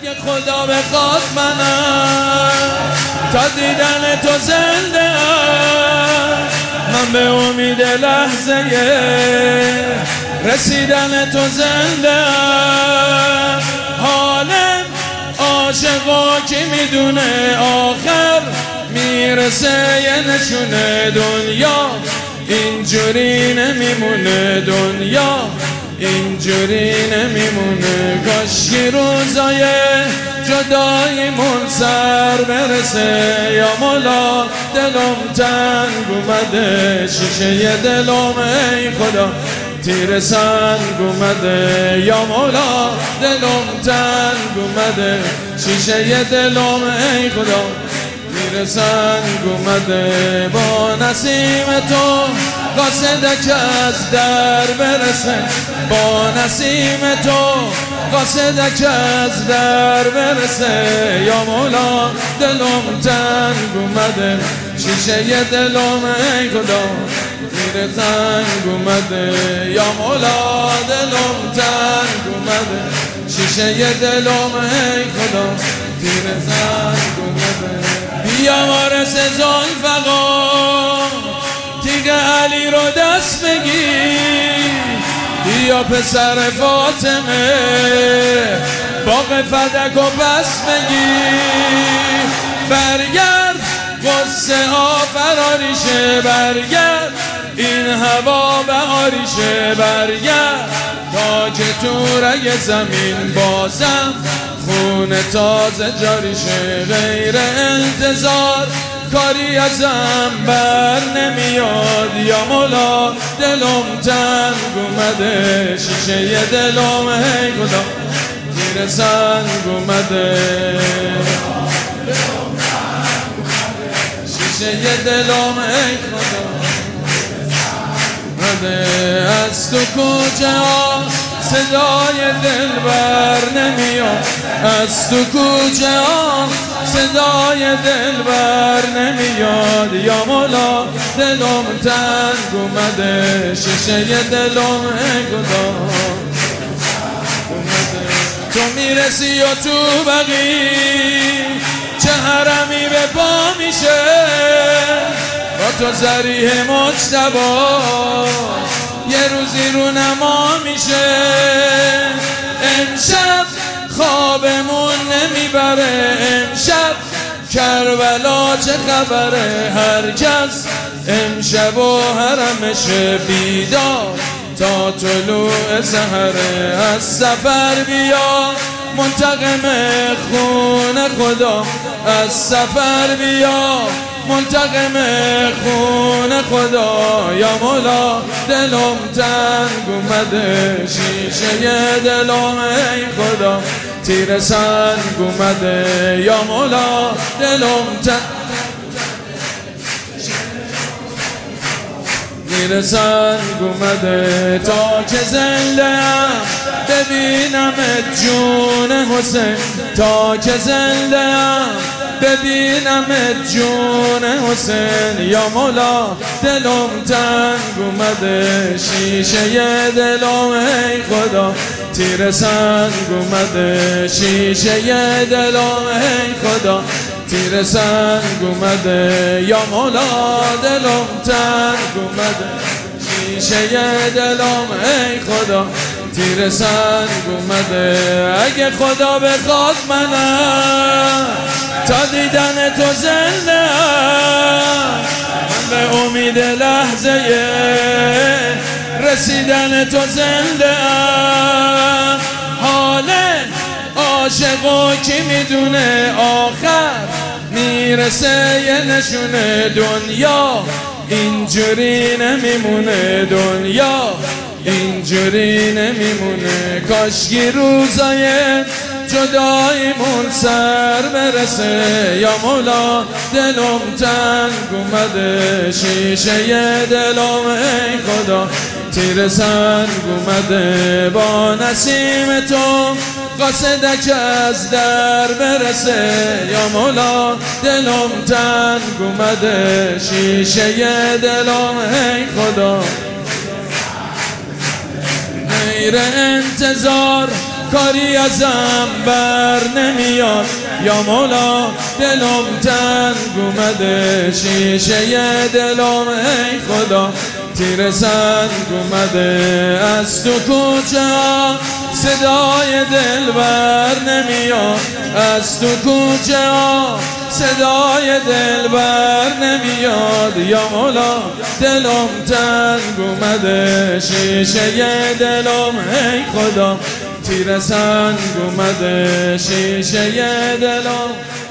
اگه خدا بخواد منم تا دیدن تو زنده ام، من به امید لحظه رسیدن تو زنده ام. حالم عاشقا کی میدونه آخر میرسه یه نشونه دنیا اینجوری نمیمونه، دنیا اینجوری نمیمونه. کاشکی روزای جداییمون سر برسه یا مولا، دلم تنگ اومده شیشه دلم ای خدا تیر سنگ اومده یا مولا، دلم تنگ اومده شیشه دلم ای خدا تیر سنگ اومده. با نسیم تو قاصدک از در برسه، با نسیم تو قاصدک از در برسه یا مولا، دلم تنگ اومده شیشه دلم ای خدا تیر سنگ اومده یا مولا، دلم تنگ اومده شیشه دلم ای خدا تیر سنگ اومده. بیا وارث ذوالفقار تیغ علی رو دست بگیر، بیا پسر فاطمه باغ فدک و بس بگیر. برگرد قصه ها فراریشه، برگرد این هوا بهاریشه، برگرد تا که تو رگ زمین بازم خون تازه جاریشه. غیر انتظار کاری ازم بر نمیاد یا مولا، دلم تنگ اومده شیشه دلم ای خدا تیر سنگ اومده شیشه دلم ای خدا اومده. از تو کوچه ها صدای دلبر نمیاد، از تو کوچه ها صدای دلبر نمیاد یا مولا، دلم تنگ اومده شیشه دلم ای خدا اومده. تو میرسی و تو بقی چه حرمی به پا میشه، با تو ذریح مجتبی یه روزی رو نما میشه. امشب خوابمون نمیبره، امشب کربلا چه خبره، هر کس امشب و حرمشه بیدار تا طلوع سحره. از سفر بیا منتقم خون خدا، از سفر بیا منتقم خون خدا یا مولا، دلم تنگ اومده شیشه دلم ای خدا تیر سنگ اومده یا مولا، دلم تنگ تیر سنگ اومده. تا که زنده ام ببینم جون حسین، تا که زنده ام ببینم جون حسین یا مولا، دلم تنگ اومده شیشه دلم ای خدا تیر سنگ اومده شیشه دلم ای خدا تیر سنگ اومده یا مولا، دلم تنگ اومده شیشه دلم ای خدا تیر سنگ اومده. اگه خدا بخواد منم تا دیدن تو زنده ام، من به امید لحظه رسیدن تو زنده ام. حال عاشقا کی میدونه آخر میرسه یه نشونه، دنیا اینجوری نمیمونه، دنیا اینجوری نمیمونه. کاشکی روزای جداییمون سر برسه یا مولا، دلم تنگ اومده شیشه دلم ای خدا تیر سنگ اومده. با نسیم تو قاصدک از در برسه یا مولا، دلم تنگ اومده شیشه دلم ای خدا غیر انتظار کاری ازم بر نمیاد یا مولا دلم تنگ اومده شیشه دلم ای خدا تیر سنگ اومده از تو کوچه ها صدای دل بر نمیاد از تو کوچه ها صدای دل بر نمیاد یا مولا دلم تنگ اومده شیشه دلم ای خدا تیر سنگ اومده شیشه دلم